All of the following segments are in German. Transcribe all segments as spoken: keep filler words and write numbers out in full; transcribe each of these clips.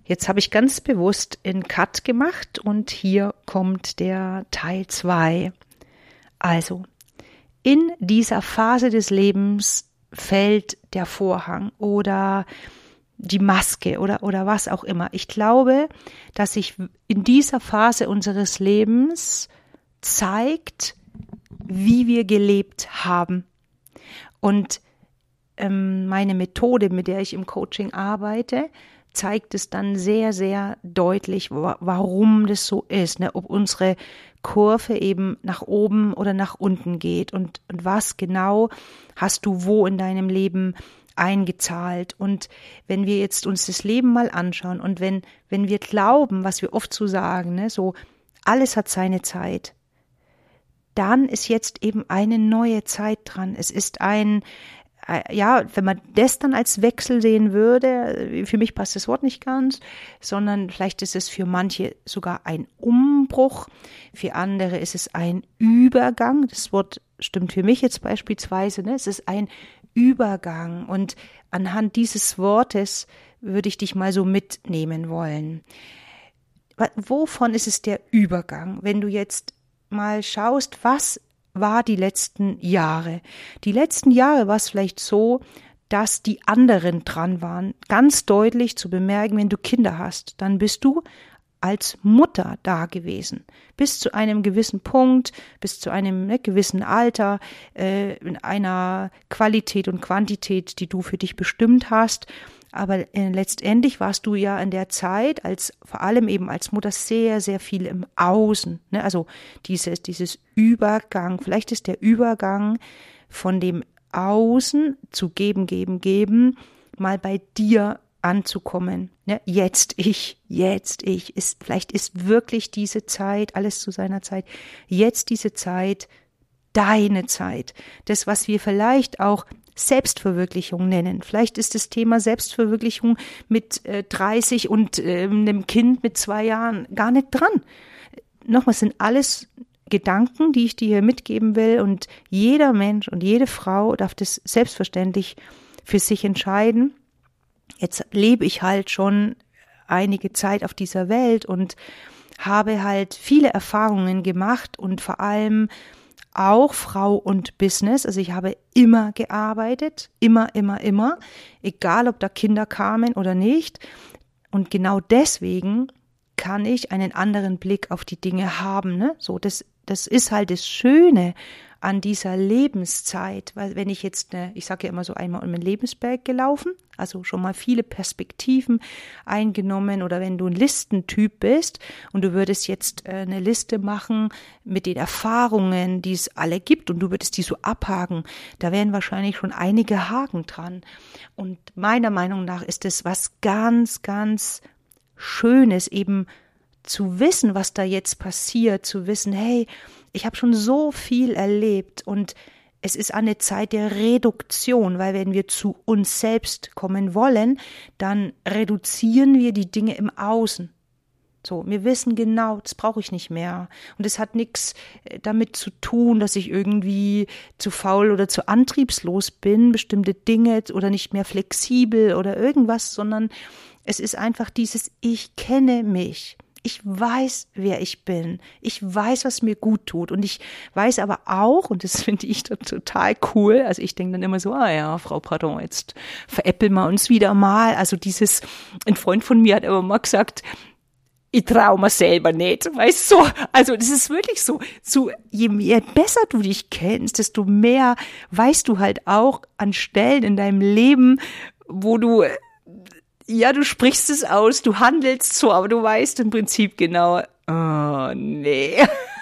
Jetzt habe ich ganz bewusst einen Cut gemacht und hier kommt der Teil zwei. Also, in dieser Phase des Lebens fällt der Vorhang oder die Maske oder, oder was auch immer. Ich glaube, dass sich in dieser Phase unseres Lebens zeigt, wie wir gelebt haben. Und ähm, meine Methode, mit der ich im Coaching arbeite, zeigt es dann sehr, sehr deutlich, warum das so ist, ne? Ob unsere Kurve eben nach oben oder nach unten geht und, und was genau hast du wo in deinem Leben eingezahlt. Und wenn wir jetzt uns das Leben mal anschauen und wenn, wenn wir glauben, was wir oft so sagen, ne? So alles hat seine Zeit, dann ist jetzt eben eine neue Zeit dran. Es ist ein Ja, wenn man das dann als Wechsel sehen würde, für mich passt das Wort nicht ganz, sondern vielleicht ist es für manche sogar ein Umbruch, für andere ist es ein Übergang. Das Wort stimmt für mich jetzt beispielsweise, ne? Es ist ein Übergang und anhand dieses Wortes würde ich dich mal so mitnehmen wollen. Wovon ist es der Übergang? Wenn du jetzt mal schaust, was war die letzten Jahre. Die letzten Jahre war es vielleicht so, dass die anderen dran waren. Ganz deutlich zu bemerken, wenn du Kinder hast, dann bist du als Mutter da gewesen. Bis zu einem gewissen Punkt, bis zu einem ne, gewissen Alter, äh, in einer Qualität und Quantität, die du für dich bestimmt hast. Aber äh, letztendlich warst du ja in der Zeit, als vor allem eben als Mutter, sehr, sehr viel im Außen. Ne? Also dieses, dieses Übergang, vielleicht ist der Übergang von dem Außen zu geben, geben, geben, mal bei dir anzukommen. Ne? Jetzt ich, jetzt ich. Ist, vielleicht ist wirklich diese Zeit, alles zu seiner Zeit, jetzt diese Zeit, deine Zeit. Das, was wir vielleicht auch Selbstverwirklichung nennen. Vielleicht ist das Thema Selbstverwirklichung mit äh, dreißig und äh, einem Kind mit zwei Jahren gar nicht dran. Nochmal, es sind alles Gedanken, die ich dir hier mitgeben will und jeder Mensch und jede Frau darf das selbstverständlich für sich entscheiden. Jetzt lebe ich halt schon einige Zeit auf dieser Welt und habe halt viele Erfahrungen gemacht und vor allem auch Frau und Business, also ich habe immer gearbeitet, immer, immer, immer, egal ob da Kinder kamen oder nicht. Und genau deswegen kann ich einen anderen Blick auf die Dinge haben, ne? So, das, das ist halt das Schöne an dieser Lebenszeit, weil wenn ich jetzt, eine, ich sage ja immer so einmal um den Lebensberg gelaufen, also schon mal viele Perspektiven eingenommen oder wenn du ein Listentyp bist und du würdest jetzt eine Liste machen mit den Erfahrungen, die es alle gibt und du würdest die so abhaken, da wären wahrscheinlich schon einige Haken dran. Und meiner Meinung nach ist es was ganz, ganz Schönes, eben zu wissen, was da jetzt passiert, zu wissen, hey, ich habe schon so viel erlebt und es ist eine Zeit der Reduktion, weil wenn wir zu uns selbst kommen wollen, dann reduzieren wir die Dinge im Außen. So, wir wissen genau, das brauche ich nicht mehr. Und es hat nichts damit zu tun, dass ich irgendwie zu faul oder zu antriebslos bin, bestimmte Dinge oder nicht mehr flexibel oder irgendwas, sondern es ist einfach dieses, ich kenne mich. Ich weiß, wer ich bin. Ich weiß, was mir gut tut. Und ich weiß aber auch, und das finde ich total cool, also ich denke dann immer so, ah ja, Frau Pardon, jetzt veräppeln wir uns wieder mal. Also dieses, ein Freund von mir hat immer mal gesagt, ich traue mir selber nicht, weißt du, so, also das ist wirklich so, so, je mehr, besser du dich kennst, desto mehr weißt du halt auch an Stellen in deinem Leben, wo du ja, du sprichst es aus, du handelst so, aber du weißt im Prinzip genau, oh nee,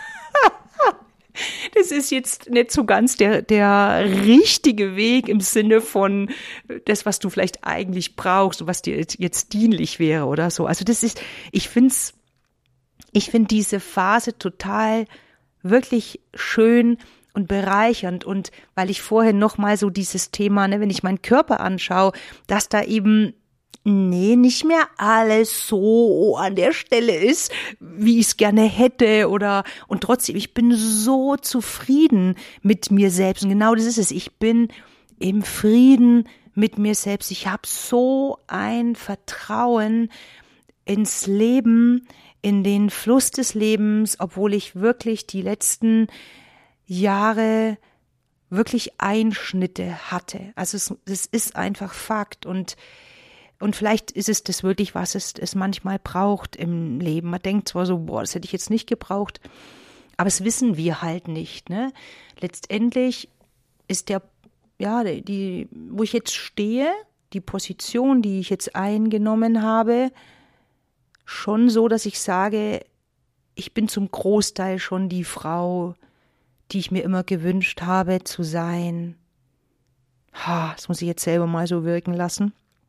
das ist jetzt nicht so ganz der, der richtige Weg im Sinne von das, was du vielleicht eigentlich brauchst und was dir jetzt, jetzt dienlich wäre oder so. Also das ist, ich find's, ich finde diese Phase total wirklich schön und bereichernd und weil ich vorher noch mal so dieses Thema, ne, wenn ich meinen Körper anschaue, dass da eben nee, nicht mehr alles so an der Stelle ist, wie ich es gerne hätte oder und trotzdem, ich bin so zufrieden mit mir selbst und genau das ist es, ich bin im Frieden mit mir selbst, ich habe so ein Vertrauen ins Leben, in den Fluss des Lebens, obwohl ich wirklich die letzten Jahre wirklich Einschnitte hatte. Also es, es ist einfach Fakt und und vielleicht ist es das wirklich, was es, es manchmal braucht im Leben. Man denkt zwar so, boah, das hätte ich jetzt nicht gebraucht, aber das wissen wir halt nicht, ne? Letztendlich ist der, ja, die, wo ich jetzt stehe, die Position, die ich jetzt eingenommen habe, schon so, dass ich sage, ich bin zum Großteil schon die Frau, die ich mir immer gewünscht habe zu sein. Ha, das muss ich jetzt selber mal so wirken lassen.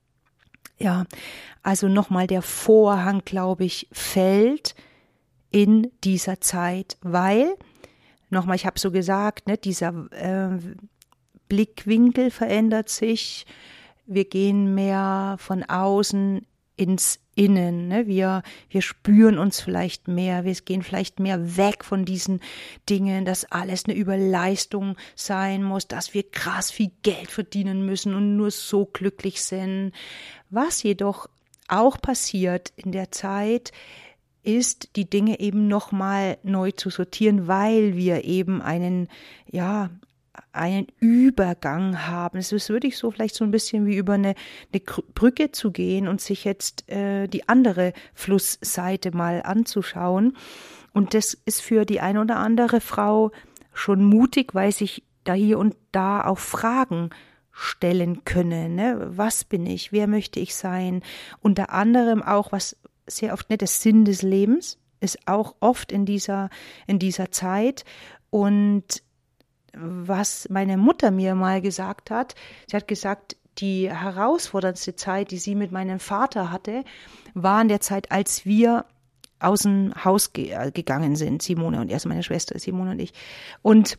Ja, also nochmal der Vorhang, glaube ich, fällt in dieser Zeit, weil, nochmal, ich habe so gesagt, ne, dieser äh, Blickwinkel verändert sich, wir gehen mehr von außen ins Innen, ne? wir, wir spüren uns vielleicht mehr, wir gehen vielleicht mehr weg von diesen Dingen, dass alles eine Überleistung sein muss, dass wir krass viel Geld verdienen müssen und nur so glücklich sind. Was jedoch auch passiert in der Zeit, ist, die Dinge eben nochmal neu zu sortieren, weil wir eben einen, ja, einen Übergang haben. Es ist wirklich so vielleicht so ein bisschen wie über eine, eine Brücke zu gehen und sich jetzt äh, die andere Flussseite mal anzuschauen. Und das ist für die eine oder andere Frau schon mutig, weil sich da hier und da auch Fragen stellen können. Ne? Was bin ich? Wer möchte ich sein? Unter anderem auch, was sehr oft, ne, der Sinn des Lebens ist auch oft in dieser, in dieser Zeit. Und was meine Mutter mir mal gesagt hat, sie hat gesagt, die herausforderndste Zeit, die sie mit meinem Vater hatte, war in der Zeit, als wir aus dem Haus ge- gegangen sind, Simone und erst meine Schwester, Simone und ich. Und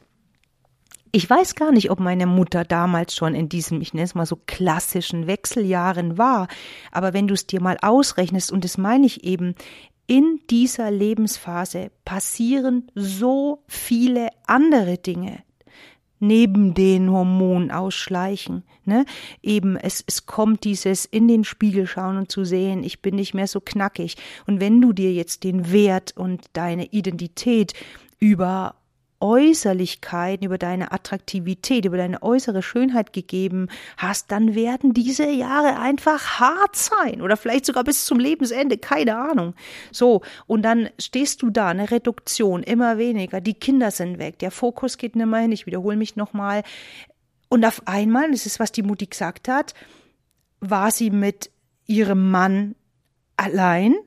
ich weiß gar nicht, ob meine Mutter damals schon in diesem, ich nenne es mal so klassischen Wechseljahren war, aber wenn du es dir mal ausrechnest, und das meine ich eben, in dieser Lebensphase passieren so viele andere Dinge, neben den Hormonausschleichen, ne? Eben, es, es kommt dieses in den Spiegel schauen und zu sehen, ich bin nicht mehr so knackig. Und wenn du dir jetzt den Wert und deine Identität über Äußerlichkeiten, über deine Attraktivität, über deine äußere Schönheit gegeben hast, dann werden diese Jahre einfach hart sein oder vielleicht sogar bis zum Lebensende, keine Ahnung. So, und dann stehst du da, eine Reduktion, immer weniger, die Kinder sind weg, der Fokus geht nicht mehr hin, ich wiederhole mich nochmal. Und auf einmal, das ist, was die Mutti gesagt hat, war sie mit ihrem Mann allein.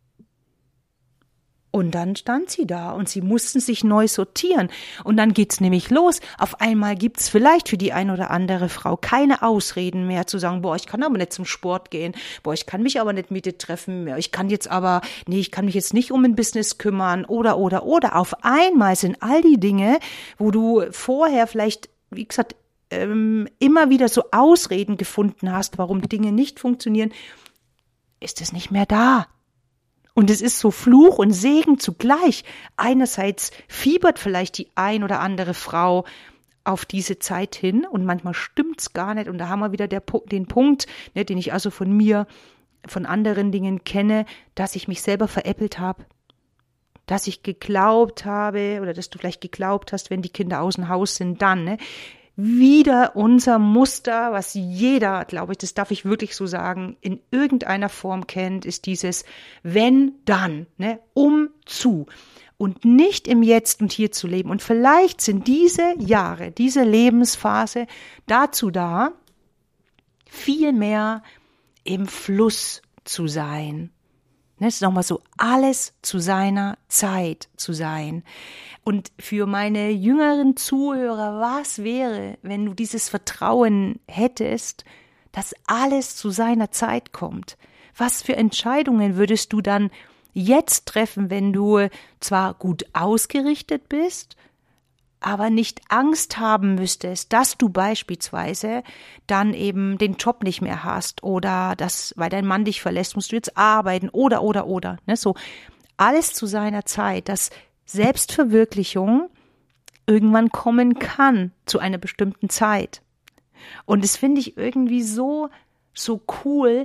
Und dann stand sie da und sie mussten sich neu sortieren. Und dann geht's nämlich los. Auf einmal gibt's vielleicht für die ein oder andere Frau keine Ausreden mehr zu sagen, boah, ich kann aber nicht zum Sport gehen, boah, ich kann mich aber nicht mit dir treffen mehr, ich kann jetzt aber, nee, ich kann mich jetzt nicht um ein Business kümmern oder, oder, oder. Auf einmal sind all die Dinge, wo du vorher vielleicht, wie gesagt, ähm, immer wieder so Ausreden gefunden hast, warum Dinge nicht funktionieren, ist es nicht mehr da. Und es ist so Fluch und Segen zugleich. Einerseits fiebert vielleicht die ein oder andere Frau auf diese Zeit hin und manchmal stimmt's gar nicht. Und da haben wir wieder der, den Punkt, ne, den ich also von mir, von anderen Dingen kenne, dass ich mich selber veräppelt habe. Dass ich geglaubt habe oder dass du vielleicht geglaubt hast, wenn die Kinder aus dem Haus sind, dann, ne? Wieder unser Muster, was jeder, glaube ich, das darf ich wirklich so sagen, in irgendeiner Form kennt, ist dieses wenn, dann, ne, um, zu und nicht im Jetzt und Hier zu leben. Und vielleicht sind diese Jahre, diese Lebensphase dazu da, viel mehr im Fluss zu sein. Es ist nochmal so, alles zu seiner Zeit zu sein. Und für meine jüngeren Zuhörer, was wäre, wenn du dieses Vertrauen hättest, dass alles zu seiner Zeit kommt? Was für Entscheidungen würdest du dann jetzt treffen, wenn du zwar gut ausgerichtet bist, aber nicht Angst haben müsstest, dass du beispielsweise dann eben den Job nicht mehr hast oder dass, weil dein Mann dich verlässt, musst du jetzt arbeiten oder, oder, oder. Ne? So alles zu seiner Zeit, dass Selbstverwirklichung irgendwann kommen kann zu einer bestimmten Zeit. Und das finde ich irgendwie so, so cool,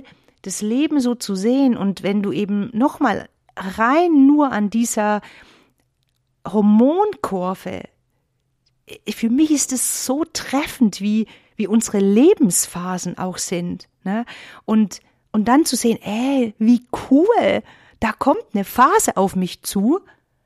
das Leben so zu sehen und wenn du eben nochmal rein nur an dieser Hormonkurve, für mich ist es so treffend, wie, wie unsere Lebensphasen auch sind, ne? Und, und dann zu sehen, ey, wie cool, da kommt eine Phase auf mich zu,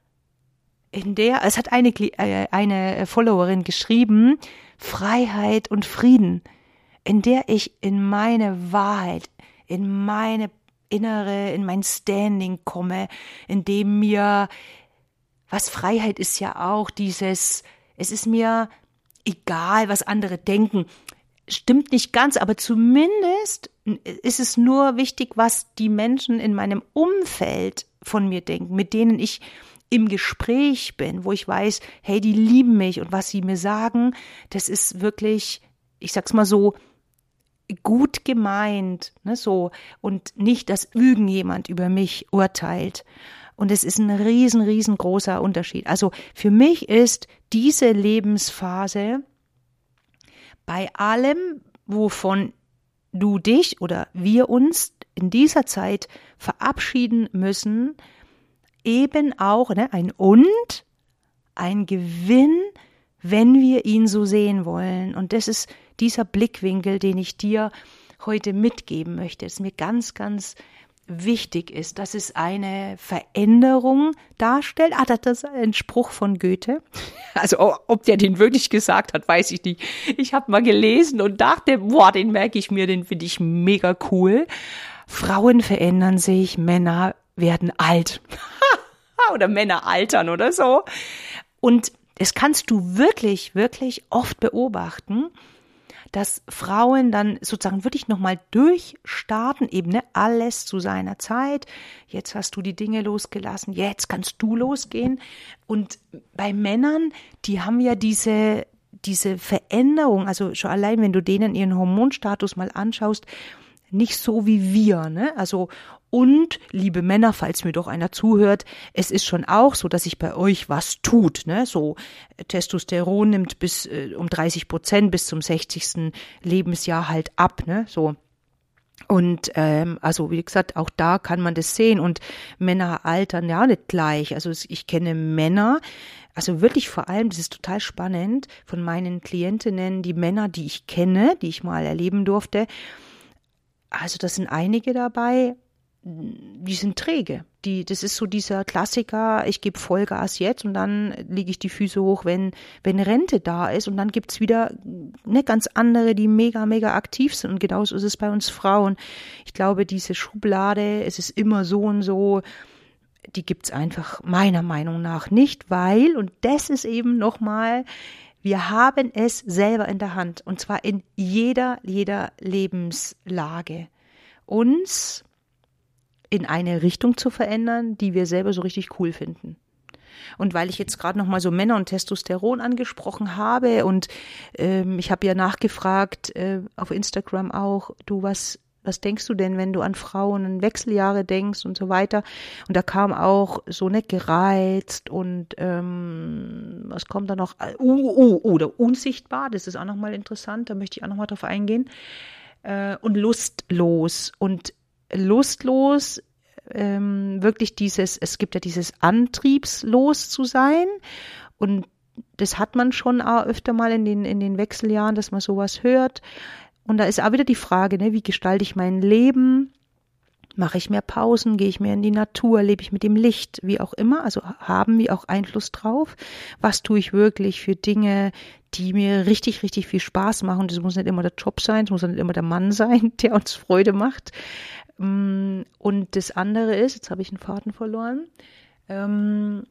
in der, es hat eine, eine Followerin geschrieben, Freiheit und Frieden, in der ich in meine Wahrheit, in meine innere, in mein Standing komme, in dem mir, was Freiheit ist ja auch dieses, es ist mir egal, was andere denken. Stimmt nicht ganz, aber zumindest ist es nur wichtig, was die Menschen in meinem Umfeld von mir denken, mit denen ich im Gespräch bin, wo ich weiß, hey, die lieben mich und was sie mir sagen, das ist wirklich, ich sag's mal so, gut gemeint, ne, so, und nicht, dass irgendjemand über mich urteilt. Und es ist ein riesen, riesengroßer Unterschied. Also für mich ist diese Lebensphase bei allem, wovon du dich oder wir uns in dieser Zeit verabschieden müssen, eben auch, ne, ein Und, ein Gewinn, wenn wir ihn so sehen wollen. Und das ist dieser Blickwinkel, den ich dir heute mitgeben möchte, das mir ganz, ganz wichtig ist, dass es eine Veränderung darstellt. Ah, das ist ein Spruch von Goethe. Also ob der den wirklich gesagt hat, weiß ich nicht. Ich habe mal gelesen und dachte, boah, den merke ich mir, den finde ich mega cool. Frauen verändern sich, Männer werden alt. Oder Männer altern oder so. Und das kannst du wirklich, wirklich oft beobachten, dass Frauen dann sozusagen wirklich nochmal durchstarten, eben, ne, alles zu seiner Zeit. Jetzt hast du die Dinge losgelassen, jetzt kannst du losgehen. Und bei Männern, die haben ja diese, diese Veränderung, also schon allein, wenn du denen ihren Hormonstatus mal anschaust, nicht so wie wir, ne? Also, und, liebe Männer, falls mir doch einer zuhört, es ist schon auch so, dass sich bei euch was tut, ne? So, Testosteron nimmt bis äh, um dreißig Prozent bis zum sechzigsten Lebensjahr halt ab, ne? So. Und ähm, also wie gesagt, auch da kann man das sehen und Männer altern ja nicht gleich. Also ich kenne Männer, also wirklich vor allem, das ist total spannend, von meinen Klientinnen, die Männer, die ich kenne, die ich mal erleben durfte, also das sind einige dabei, die sind träge. Die, das ist so dieser Klassiker, ich gebe Vollgas jetzt und dann lege ich die Füße hoch, wenn, wenn Rente da ist und dann gibt's wieder ne, ganz andere, die mega, mega aktiv sind und genauso ist es bei uns Frauen. Ich glaube, diese Schublade, es ist immer so und so, die gibt's einfach meiner Meinung nach nicht, weil, und das ist eben nochmal, wir haben es selber in der Hand und zwar in jeder, jeder Lebenslage. Uns in eine Richtung zu verändern, die wir selber so richtig cool finden. Und weil ich jetzt gerade noch mal so Männer und Testosteron angesprochen habe und ähm, ich habe ja nachgefragt äh, auf Instagram auch, du, was was denkst du denn, wenn du an Frauen in Wechseljahre denkst und so weiter? Und da kam auch so nicht gereizt und ähm, was kommt da noch? Uh, uh, uh, oder unsichtbar, das ist auch nochmal interessant, da möchte ich auch nochmal drauf eingehen. Äh, und lustlos. Und lustlos, ähm, wirklich dieses, es gibt ja dieses antriebslos zu sein und das hat man schon auch öfter mal in den, in den Wechseljahren, dass man sowas hört. Und da ist auch wieder die Frage, ne, wie gestalte ich mein Leben? Mache ich mehr Pausen? Gehe ich mehr in die Natur? Lebe ich mit dem Licht? Wie auch immer. Also haben wir auch Einfluss drauf? Was tue ich wirklich für Dinge, die mir richtig, richtig viel Spaß machen? Das muss nicht immer der Job sein, es muss nicht immer der Mann sein, der uns Freude macht. Und das andere ist, jetzt habe ich einen Faden verloren, ähm,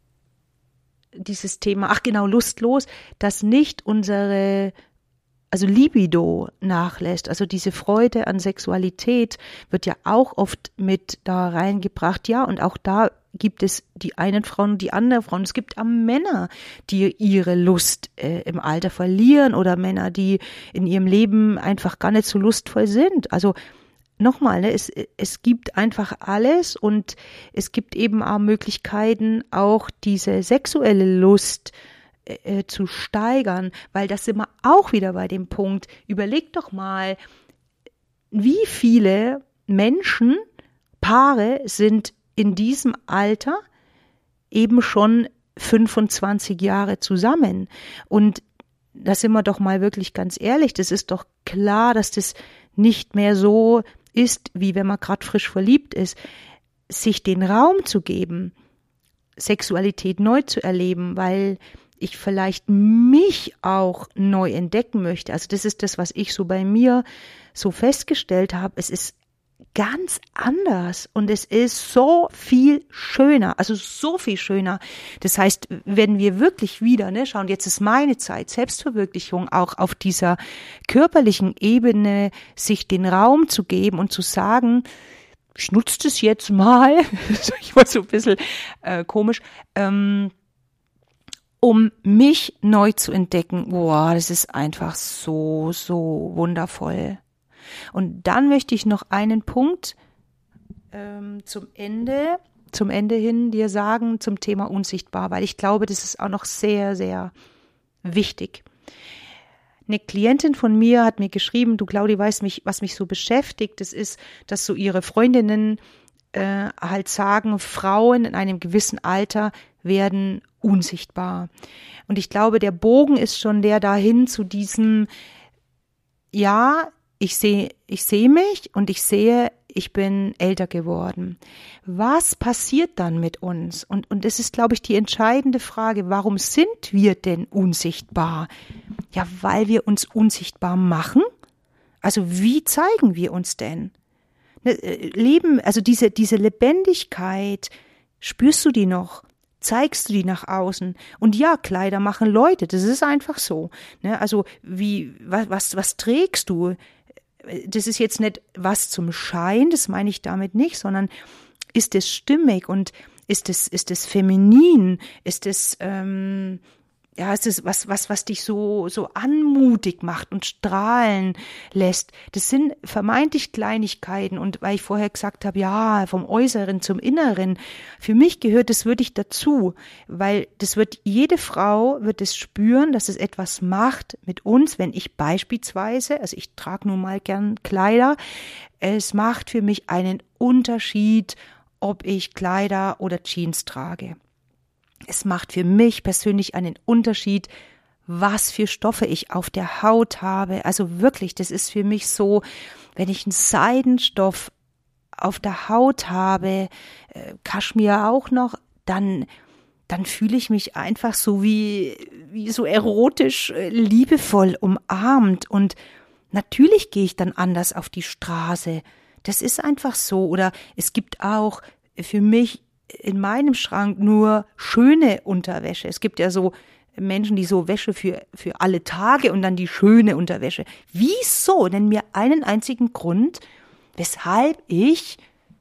dieses Thema, ach genau, lustlos, dass nicht unsere also Libido nachlässt, also diese Freude an Sexualität wird ja auch oft mit da reingebracht, ja, und auch da gibt es die einen Frauen und die anderen Frauen. Es gibt auch Männer, die ihre Lust äh, im Alter verlieren oder Männer, die in ihrem Leben einfach gar nicht so lustvoll sind. Also nochmal, ne, es, es gibt einfach alles und es gibt eben auch Möglichkeiten, auch diese sexuelle Lust äh, zu steigern, weil das sind wir auch wieder bei dem Punkt. Überleg doch mal, wie viele Menschen, Paare sind in diesem Alter eben schon fünfundzwanzig Jahre zusammen. Und da sind wir doch mal wirklich ganz ehrlich, das ist doch klar, dass das nicht mehr so ist, wie wenn man gerade frisch verliebt ist, sich den Raum zu geben, Sexualität neu zu erleben, weil ich vielleicht mich auch neu entdecken möchte. Also das ist das, was ich so bei mir so festgestellt habe. Es ist ganz anders und es ist so viel schöner, also so viel schöner. Das heißt, wenn wir wirklich wieder, ne, schauen, jetzt ist meine Zeit, Selbstverwirklichung auch auf dieser körperlichen Ebene, sich den Raum zu geben und zu sagen, ich nutze das jetzt mal, ich war so ein bisschen äh, komisch, ähm, um mich neu zu entdecken. Boah, das ist einfach so, so wundervoll. Und dann möchte ich noch einen Punkt ähm, zum Ende, zum Ende hin dir sagen zum Thema unsichtbar, weil ich glaube, das ist auch noch sehr, sehr wichtig. Eine Klientin von mir hat mir geschrieben, du Claudi, weißt mich, was mich so beschäftigt, das ist, dass so ihre Freundinnen äh, halt sagen, Frauen in einem gewissen Alter werden unsichtbar. Und ich glaube, der Bogen ist schon der dahin zu diesem, ja, Ich sehe, ich sehe mich und ich sehe, ich bin älter geworden. Was passiert dann mit uns? Und, und das ist, glaube ich, die entscheidende Frage. Warum sind wir denn unsichtbar? Ja, weil wir uns unsichtbar machen. Also wie zeigen wir uns denn? Leben, also diese, diese Lebendigkeit, spürst du die noch? Zeigst du die nach außen? Und ja, Kleider machen Leute, das ist einfach so. Also wie, was, was, was trägst du? Das ist jetzt nicht was zum Schein, das meine ich damit nicht, sondern ist es stimmig und ist es, ist es feminin? Ist es, ähm, ja, ist es was, was, was dich so, so anmutig macht und strahlen lässt? Das sind vermeintlich Kleinigkeiten und weil ich vorher gesagt habe, ja, vom Äußeren zum Inneren, für mich gehört das wirklich dazu, weil das wird, jede Frau wird es spüren, dass es etwas macht mit uns, wenn ich beispielsweise, also ich trage nun mal gern Kleider, es macht für mich einen Unterschied, ob ich Kleider oder Jeans trage. Es macht für mich persönlich einen Unterschied, was für Stoffe ich auf der Haut habe. Also wirklich, das ist für mich so, wenn ich einen Seidenstoff auf der Haut habe, äh, Kaschmir auch noch, dann, dann fühle ich mich einfach so wie, wie so erotisch, äh, liebevoll umarmt. Und natürlich gehe ich dann anders auf die Straße. Das ist einfach so. Oder es gibt auch für mich in meinem Schrank nur schöne Unterwäsche. Es gibt ja so Menschen, die so Wäsche für, für alle Tage und dann die schöne Unterwäsche. Wieso? Nenn mir einen einzigen Grund, weshalb ich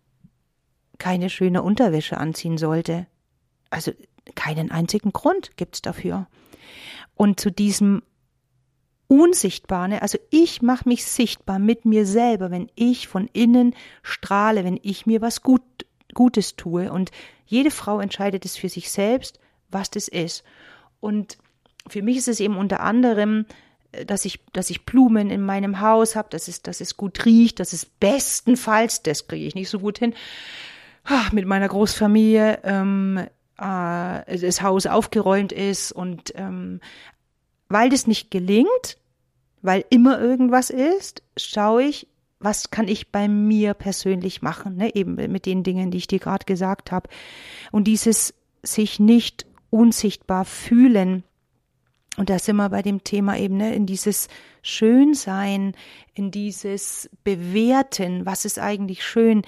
keine schöne Unterwäsche anziehen sollte. Also keinen einzigen Grund gibt's dafür. Und zu diesem Unsichtbaren, also ich mache mich sichtbar mit mir selber, wenn ich von innen strahle, wenn ich mir was gut Gutes tue. Und jede Frau entscheidet es für sich selbst, was das ist. Und für mich ist es eben unter anderem, dass ich, dass ich Blumen in meinem Haus habe, dass es, dass es gut riecht, dass es bestenfalls, das kriege ich nicht so gut hin, mit meiner Großfamilie ähm, äh, das Haus aufgeräumt ist. Und ähm, weil das nicht gelingt, weil immer irgendwas ist, schaue ich, was kann ich bei mir persönlich machen, ne? Eben mit den Dingen, die ich dir gerade gesagt habe. Und dieses sich nicht unsichtbar fühlen, und da sind wir bei dem Thema eben, ne? In dieses Schönsein, in dieses Bewerten, was ist eigentlich schön,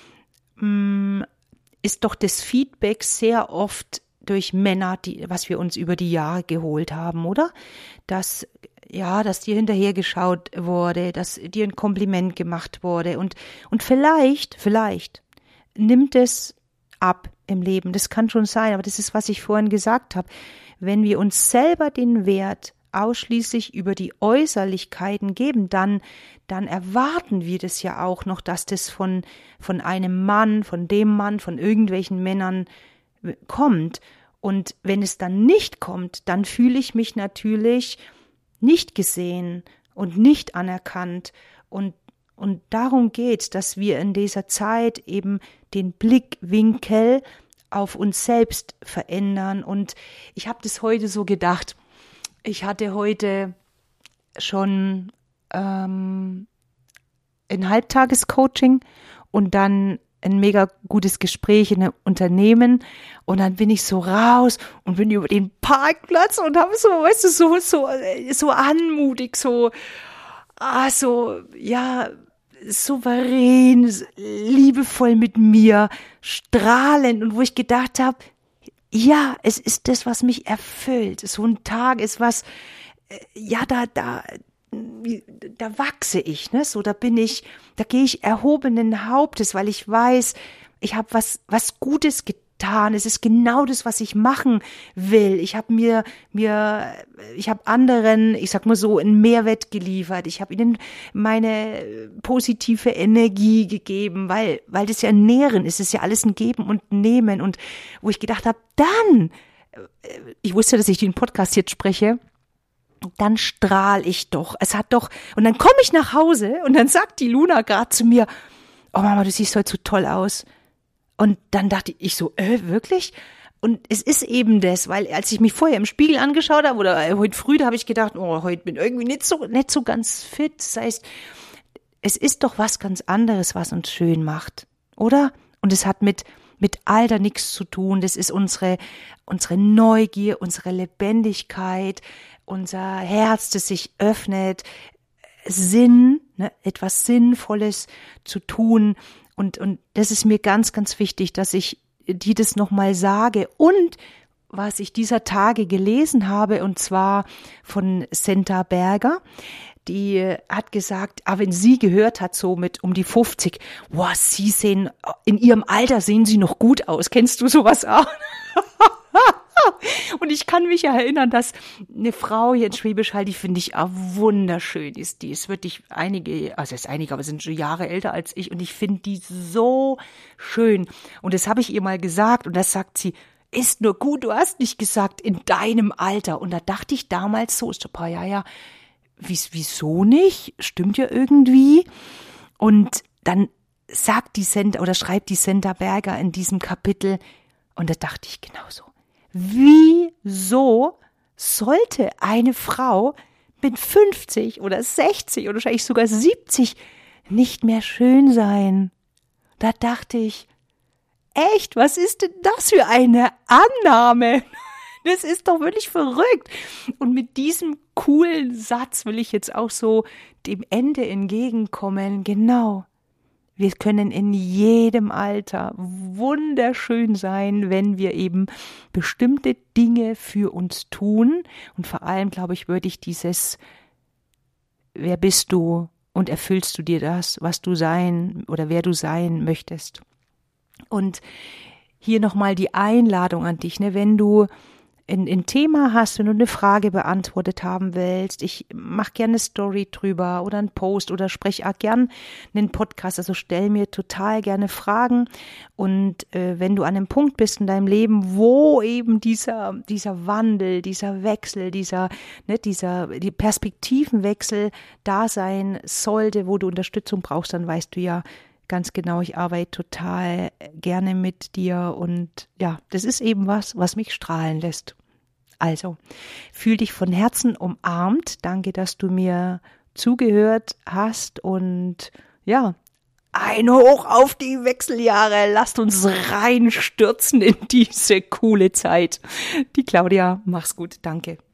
ist doch das Feedback sehr oft durch Männer, die, was wir uns über die Jahre geholt haben, oder? Dass ja, dass dir hinterher geschaut wurde, dass dir ein Kompliment gemacht wurde und, und vielleicht, vielleicht nimmt es ab im Leben. Das kann schon sein, aber das ist, was ich vorhin gesagt habe. Wenn wir uns selber den Wert ausschließlich über die Äußerlichkeiten geben, dann, dann erwarten wir das ja auch noch, dass das von, von einem Mann, von dem Mann, von irgendwelchen Männern kommt. Und wenn es dann nicht kommt, dann fühle ich mich natürlich nicht gesehen und nicht anerkannt und Und darum geht's, dass wir in dieser Zeit eben den Blickwinkel auf uns selbst verändern. Und ich habe das heute so gedacht. Ich hatte heute schon ähm, ein Halbtagescoaching und dann ein mega gutes Gespräch in einem Unternehmen und dann bin ich so raus und bin über den Parkplatz und habe so, weißt du, so, so, so anmutig, so, ah, so, ja, souverän, liebevoll mit mir, strahlend und wo ich gedacht habe, ja, es ist das, was mich erfüllt. So ein Tag ist was, ja, da, da, da wachse ich, ne? So, da bin ich, da gehe ich erhobenen Hauptes, weil ich weiß, ich habe was, was Gutes getan. Es ist genau das, was ich machen will. Ich habe mir, mir, ich habe anderen, ich sag mal so, einen Mehrwert geliefert. Ich habe ihnen meine positive Energie gegeben, weil, weil das ja ein Nähren ist. Es ist ja alles ein Geben und Nehmen. Und wo ich gedacht habe, dann, ich wusste, dass ich den Podcast jetzt spreche, dann strahl ich doch. Es hat doch, und dann komme ich nach Hause und dann sagt die Luna gerade zu mir, oh Mama, du siehst heute so toll aus. Und dann dachte ich so, äh, wirklich? Und es ist eben das, weil als ich mich vorher im Spiegel angeschaut habe oder äh, heute früh, da habe ich gedacht, oh, heute bin ich irgendwie nicht so, nicht so ganz fit. Das heißt, es ist doch was ganz anderes, was uns schön macht, oder? Und es hat mit mit Alter nichts zu tun. Das ist unsere, unsere Neugier, unsere Lebendigkeit, unser Herz, das sich öffnet, Sinn, ne, etwas Sinnvolles zu tun. Und, und das ist mir ganz, ganz wichtig, dass ich dir das nochmal sage. Und was ich dieser Tage gelesen habe, und zwar von Senta Berger, die hat gesagt, ah, wenn sie gehört hat, so mit um die fünfzig, wow, sie sehen, in ihrem Alter sehen sie noch gut aus. Kennst du sowas auch? Und ich kann mich erinnern, dass eine Frau hier in Schwäbisch Hall, die finde ich auch wunderschön ist. Die ist wirklich einige, also ist einige, aber sind schon Jahre älter als ich und ich finde die so schön. Und das habe ich ihr mal gesagt und das sagt sie, ist nur gut, du hast nicht gesagt, in deinem Alter. Und da dachte ich damals so, ist ein paar Jahre, ja, wieso nicht? Stimmt ja irgendwie. Und dann sagt die Senta oder schreibt die Senta Berger in diesem Kapitel, und da dachte ich genauso, wieso sollte eine Frau mit fünfzig oder sechzig oder wahrscheinlich sogar siebzig nicht mehr schön sein? Da dachte ich, echt, was ist denn das für eine Annahme? Das ist doch wirklich verrückt. Und mit diesem coolen Satz will ich jetzt auch so dem Ende entgegenkommen. Genau. Wir können in jedem Alter wunderschön sein, wenn wir eben bestimmte Dinge für uns tun. Und vor allem, glaube ich, würde ich dieses, wer bist du und erfüllst du dir das, was du sein oder wer du sein möchtest. Und hier nochmal die Einladung an dich, ne, wenn du ein, ein Thema hast, wenn du eine Frage beantwortet haben willst, ich mache gerne eine Story drüber oder einen Post oder spreche auch gern einen Podcast, also stell mir total gerne Fragen und äh, wenn du an einem Punkt bist in deinem Leben, wo eben dieser dieser Wandel, dieser Wechsel, dieser ne, dieser die Perspektivenwechsel da sein sollte, wo du Unterstützung brauchst, dann weißt du ja ganz genau, ich arbeite total gerne mit dir und ja, das ist eben was, was mich strahlen lässt. Also, fühl dich von Herzen umarmt. Danke, dass du mir zugehört hast und ja, ein Hoch auf die Wechseljahre. Lasst uns reinstürzen in diese coole Zeit. Die Claudia, mach's gut. Danke.